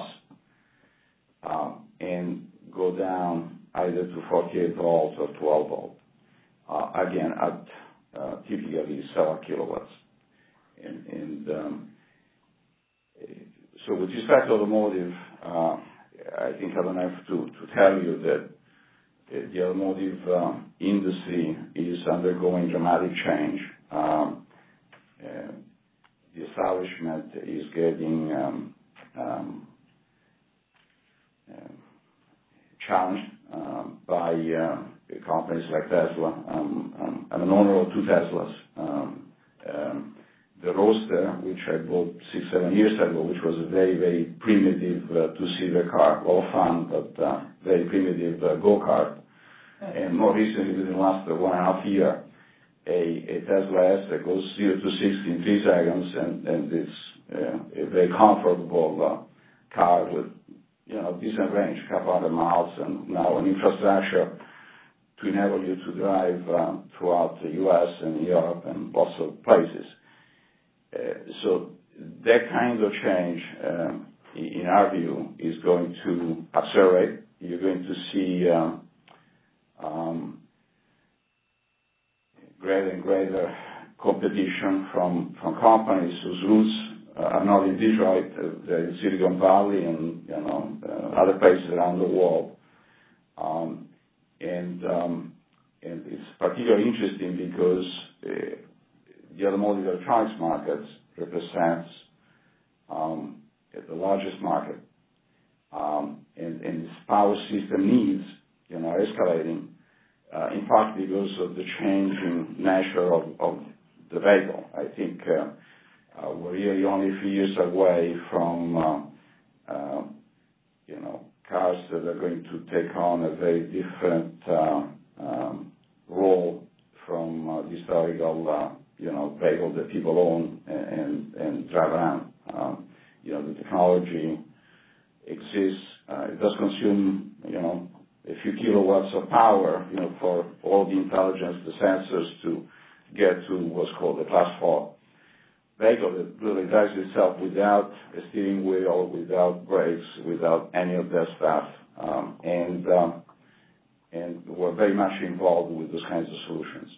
and go down either to 48 volts or 12 volts. Again, at typically several kilowatts. And so with respect to automotive, I think I don't have to tell you that the automotive industry is undergoing dramatic change. The establishment is getting challenged by companies like Tesla. I'm an owner of 2 Teslas. The Roadster, which I bought 6-7 years ago, which was a very, very primitive two-seater car, all fun, but very primitive go-kart. And more recently, within the last 1.5 years, a Tesla S that goes 0 to 60 in 3 seconds, and it's a very comfortable car with decent range, a couple hundred miles, and now an infrastructure to enable you to drive throughout the U.S. and Europe and lots of places. So that kind of change, in our view, is going to accelerate. You're going to see greater and greater competition from companies whose roots are not in Detroit, they're in Silicon Valley and other places around the world. And it's particularly interesting because the automotive electronics market represents the largest market, and this power system needs are escalating, in part because of the changing nature of the vehicle. I think we're really only a few years away from cars that are going to take on a very different role from the historical vehicle that people own and drive around. The technology exists. It does consume, a few kilowatts of power, for all the intelligence, the sensors to get to what's called a Class 4 vehicle that really drives itself without a steering wheel, without brakes, without any of that stuff. And we're very much involved with those kinds of solutions.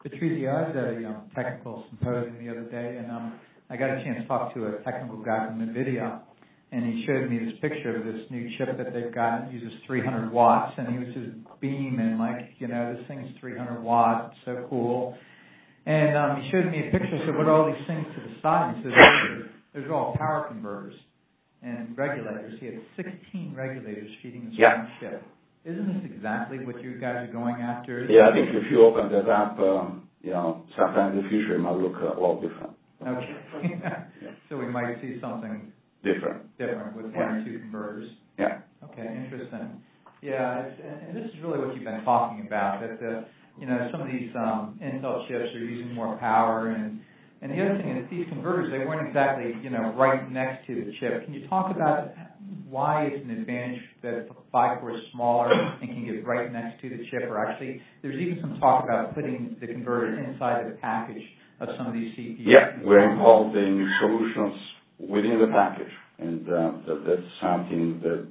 Patrizio, I was at a technical symposium the other day, and I got a chance to talk to a technical guy from NVIDIA, and he showed me this picture of this new chip that they've got. It uses 300 watts, and he was just beaming like, this thing's 300 watts, it's so cool. And he showed me a picture, said, what are all these things to the side? And he said, those are all power converters and regulators. He had 16 regulators feeding this one chip. Isn't this exactly what you guys are going after? Yeah, I think if you open that up, sometime in the future it might look a lot different. Okay. So we might see something different with one or two converters. Yeah. Okay, interesting. Yeah, and this is really what you've been talking about, that some of these Intel chips are using more power, and the other thing is these converters, they weren't exactly right next to the chip. Can you talk about why it's an advantage that 5-core is smaller and can get right next to the chip? Or actually, there's even some talk about putting the converter inside the package of some of these CPUs. Yeah, we're involved in solutions within the package, and that's something that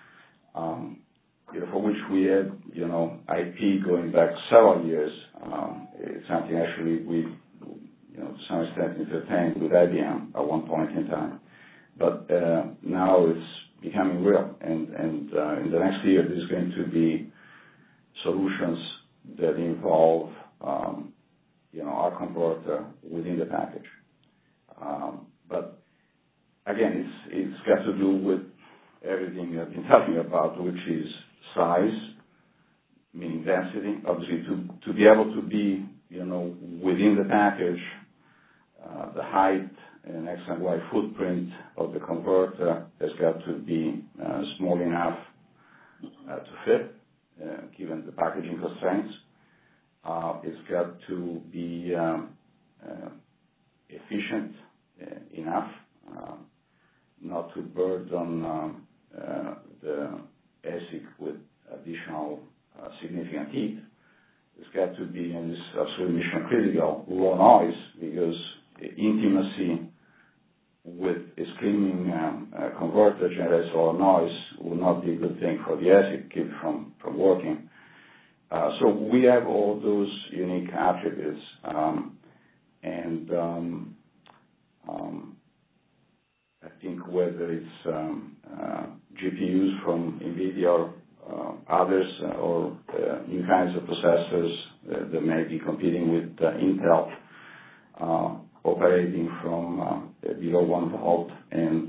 for which we had IP going back several years. It's something actually we to some extent entertained with IBM at one point in time, but now it's becoming real, and in the next year there's going to be solutions that involve our converter within the package. But again, it's got to do with everything I've been talking about, which is size, meaning density. Obviously, to be able to be within the package, the height and X and Y footprint of the converter has got to be small enough to fit, given the packaging constraints. It's got to be efficient enough, not to burden the ASIC with additional significant heat. It's got to be, and it's absolutely mission critical, low noise, because intimacy with a screaming converter generates a lot of noise will not be a good thing for the ASIC, keep from working. So we have all those unique attributes, and I think whether it's GPUs from NVIDIA or others, or new kinds of processors that may be competing with Intel, operating from below 1 volt and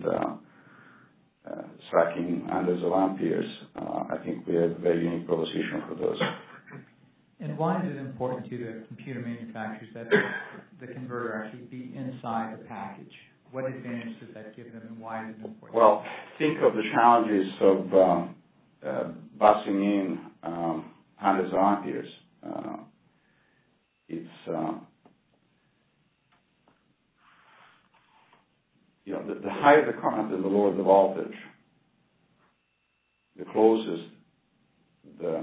stacking hundreds of amperes, I think we have a very unique proposition for those. And why is it important to the computer manufacturers that the converter actually be inside the package? What advantage does that give them, and why is it important? Well, think of the challenges of busing in hundreds of amperes. It's the higher the current and the lower the voltage, the closest the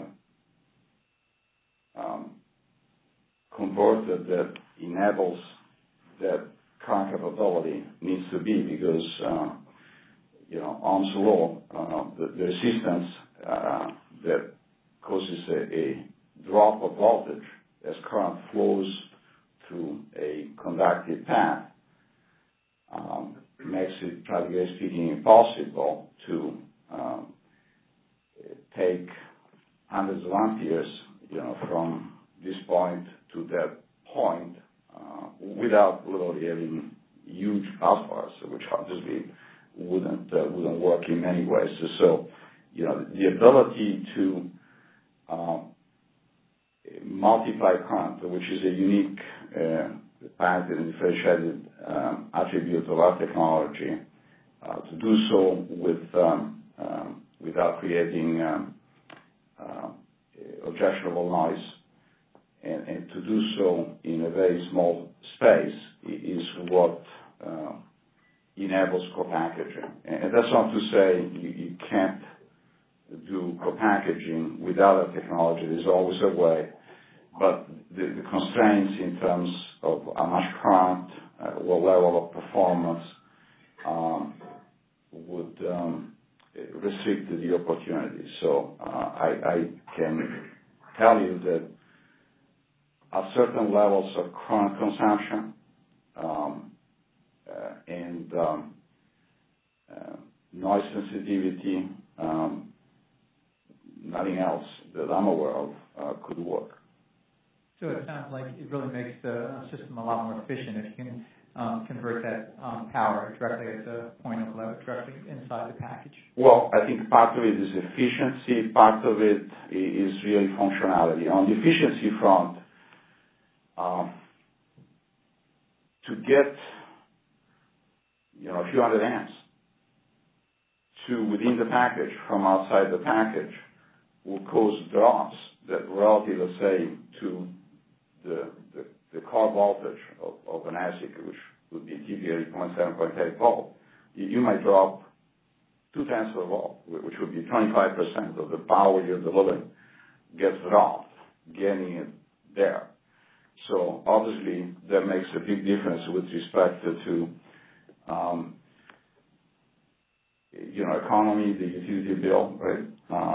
converter that enables that current capability needs to be, because Ohm's law, the resistance that causes a drop of voltage as current flows through a conductive path makes it, practically speaking, impossible to take hundreds of amperes, from this point to that point without literally having huge busbars, which obviously wouldn't work in many ways. So, the ability to multiply current, which is a unique patented and differentiated attribute of our technology, to do so without creating objectionable noise, and to do so in a very small space is what enables co-packaging. And that's not to say you can't do co-packaging without a technology. There's always a way, but the constraints in terms of how much current, what level of performance would restrict the opportunity. So I can tell you that at certain levels of current consumption and noise sensitivity. Nothing else that I'm aware of could work. So it sounds like it really makes the system a lot more efficient if you can convert that power directly at the point of load, directly inside the package. Well, I think part of it is efficiency, part of it is really functionality. On the efficiency front, to get a few hundred amps to within the package from outside the package will cause drops that relative, let's say, to the core voltage of an ASIC, which would be typically 0.7, 0.8 volt. You might drop 0.2 of a volt, which would be 25% of the power you're delivering gets dropped, getting it there. So obviously that makes a big difference with respect to economy, the utility bill, right?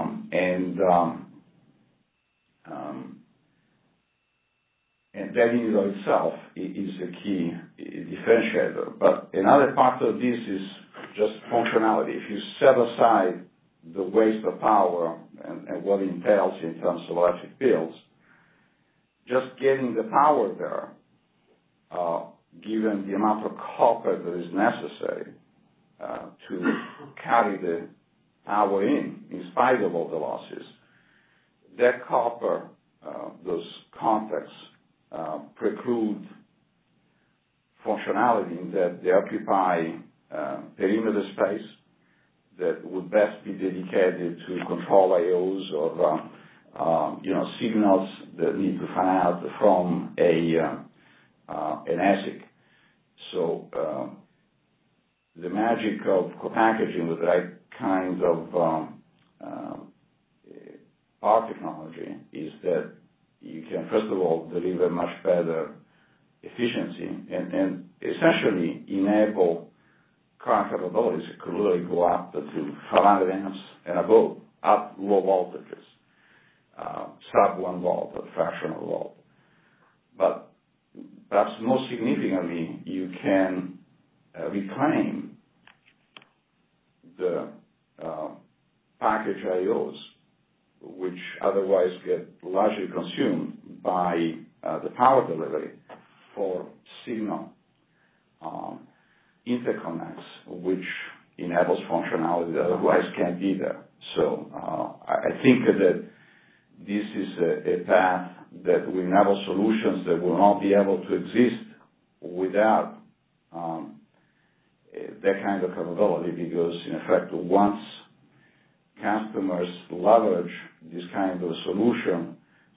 And that in and of itself is a key differentiator. But another part of this is just functionality. If you set aside the waste of power and what it entails in terms of electric bills, just getting the power there, given the amount of copper that is necessary to carry the power in spite of all the losses, that copper, those contacts, preclude functionality in that they occupy perimeter space that would best be dedicated to control IOs or signals that need to come out from an ASIC. So the magic of co-packaging with the right kind of power technology is that you can, first of all, deliver much better efficiency and essentially enable current capabilities that could really go up to 500 amps and above at low voltages, sub 1 volt or fraction of a volt. But perhaps most significantly, you can reclaim the package IOs, which otherwise get largely consumed by the power delivery for signal interconnects, which enables functionality that otherwise can't be there. So I think that this is a path that will enable solutions that will not be able to exist without that kind of capability, because in effect, once customers leverage this kind of solution,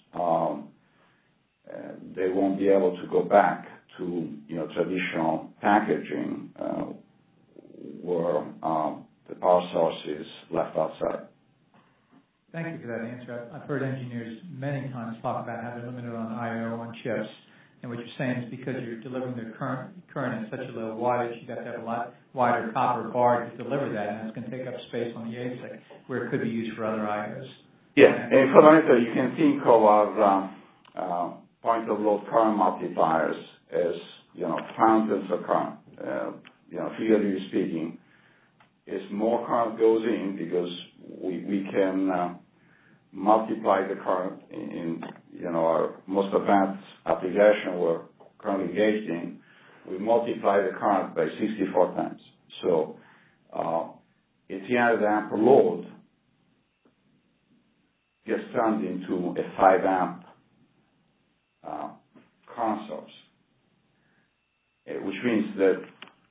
they won't be able to go back to traditional packaging where the power source is left outside. Thank you for that answer. I've heard engineers many times talk about how they're limited on I/O on chips, and what you're saying is because you're delivering the current at such a low wattage, you have to have a lot wider copper bar to deliver that, and it's going to take up space on the ASIC where it could be used for other I/Os. Yeah, and fundamentally, you can think of our point-of-load current multipliers as fountains of current. Figuratively speaking, as more current goes in, because we can multiply the current in our most advanced application we're currently engaged in, we multiply the current by 64 times. So a 300 amp load gets turned into a 5 amp current source, which means that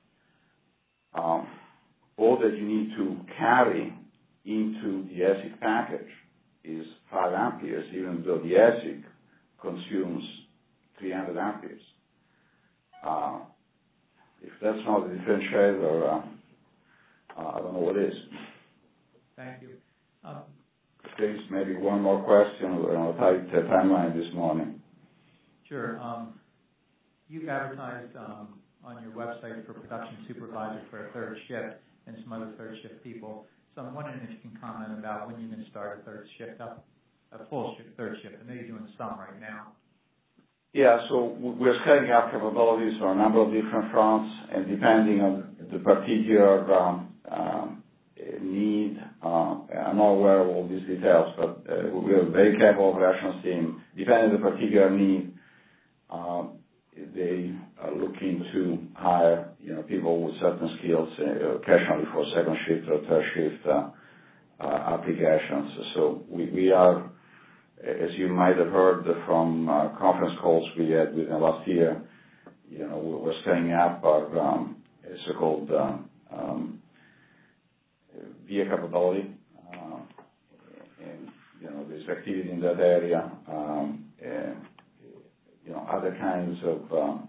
all that you need to carry into the ASIC package is 5 amperes, even though the ASIC consumes 300 amperes. If that's not a differentiator, I don't know what is. Thank you. There's maybe one more question. We're on a tight timeline this morning. Sure. You've advertised on your website for production supervisor for a third shift and some other third shift people. So I'm wondering if you can comment about when you're going to start a third shift up, a full shift, third shift. I know you're doing some right now. Yeah, so we're scaling up capabilities on a number of different fronts, and depending on the particular need, I'm not aware of all these details, but we have a very capable operations team. Depending on the particular need, they are looking to hire, people with certain skills, occasionally for second shift or third shift applications. So we are, as you might have heard from conference calls we had within last year, we're scaling up our so-called VIA capability, and there's activity in that area, other kinds of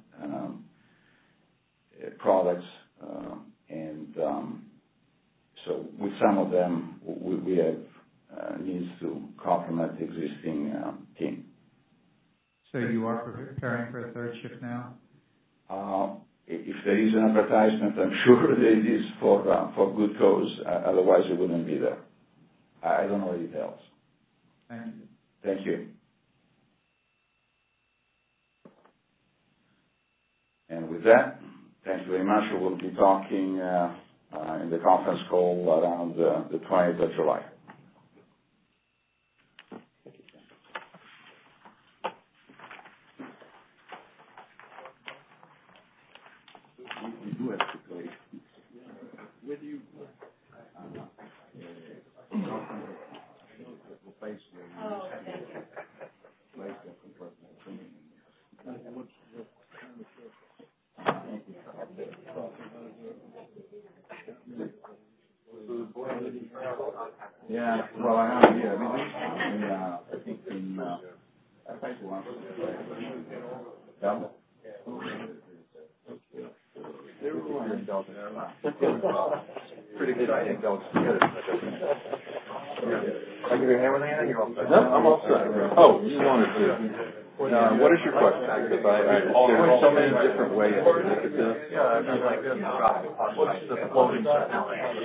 products, and so with some of them we have needs to complement the existing team. So you are preparing for a third shift now? If there is an advertisement, I'm sure that it is for good cause. Otherwise, it wouldn't be there. I don't know the details. Thank you. Thank you. And with that, thank you very much. We will be talking in the conference call around the 20th of July. We do have to play with you. Oh, thank you. Yeah, well, I have, yeah, I think in, I think one. Pretty good, I think that was good. I give you a hammer in the hand, you're all set. No, I'm all set. Oh, you wanted to. What is your question? Because there's so many different ways to look at this. Yeah, I mean, like this. What's the floating technology?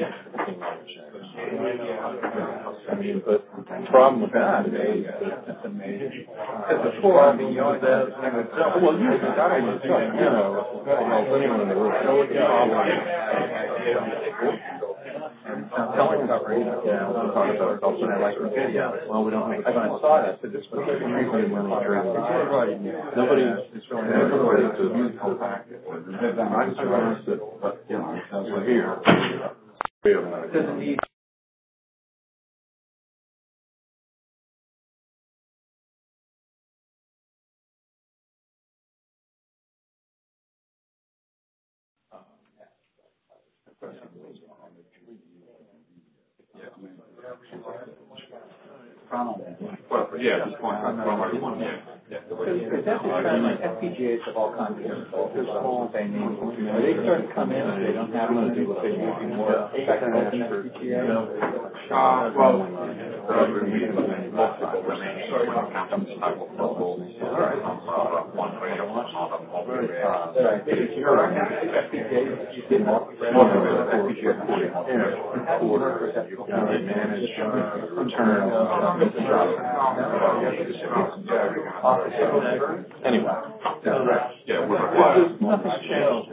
I mean, but the problem with that is it's amazing. Before, I mean, you always ask, well, you're the guy who's saying, anyone in the room, what the problem is. Telling coverage, yeah, we'll talk about also I like the video. Well, we don't make I saw that, but this was the reason when we drew right. Nobody is really ready to compact it. I'm surprised that, but, we're here. It doesn't need Yeah, just point on FPGAs of all kinds of small, they start to come in and they don't have to do what they using more technical FPGAs. Anyway, nothing's changed.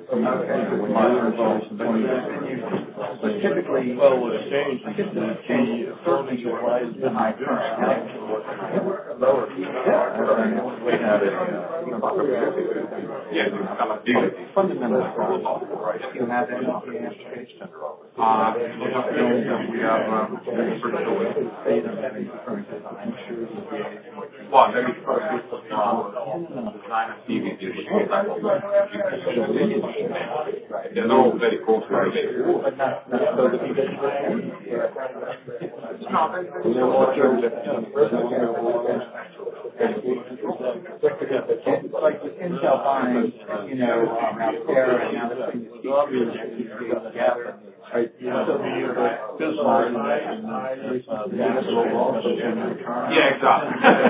But typically, what's changed is the certainly was the high current. Lower. Fundamentally, You have any application. we have design of DVD. They're all very cool. But not so that you get it's like with Intel buying, Altera and now they're putting together. Right. Yeah, exactly.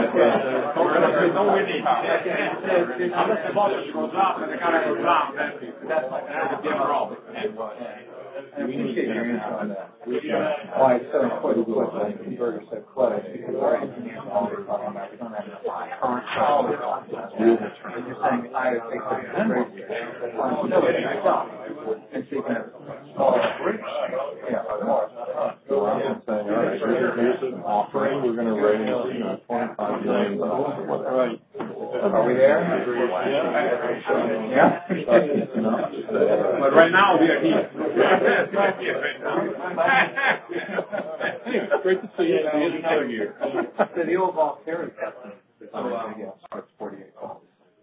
Unless the voltage goes up and the current goes down, then that's like a different problem. I appreciate your answer on that. Why it's so important to put the converter so close, because our engineers are always talking about we don't have enough current policy. And you're saying I think it's crazy. And so you can solve it. Yeah. So I'm saying, all right, here's an offering, we're gonna raise, $25 million. Right. Are we there? Yeah. But right now, we are here. Great to see you. Another year. So the old volunteering testing starts 48 calls.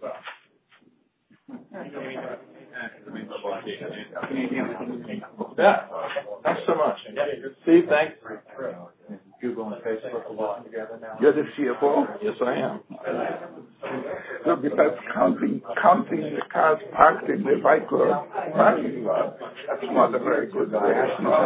Yeah. Thanks so much. Steve, thanks. Google and Facebook are working together now. You're the CFO? Yes, I am. So besides counting the cars parked in the bike club parking lot, that's not a very good way. Well,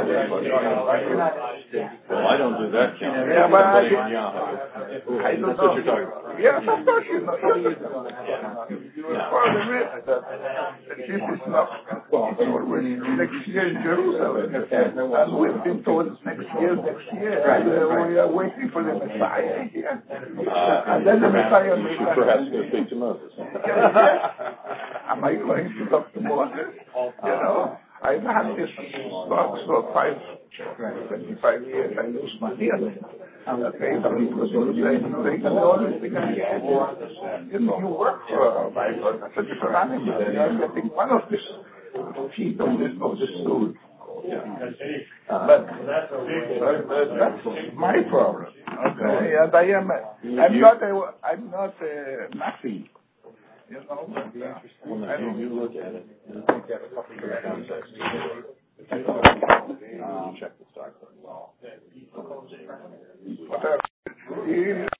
I don't do that count. Yeah, but I don't That's know. what you're talking about. Yes, of course you know. You are for the risk that this is not next year in Jerusalem. And we've been told next year. We are waiting for the Messiah here. And then the Messiah may come. Perhaps going to speak to Moses. Am I going to talk to Moses? You know, I've had this stocks for 25 years. I lose money on it. Okay, some people say the only thing I get is, you work for a Bible. That's a different animal. You're getting one of this feet of this stool. But that's my problem. Okay, and I'm not a Nazi. You know, I don't. You look at it. I think you have a couple of years context. Check the stock. Whatever.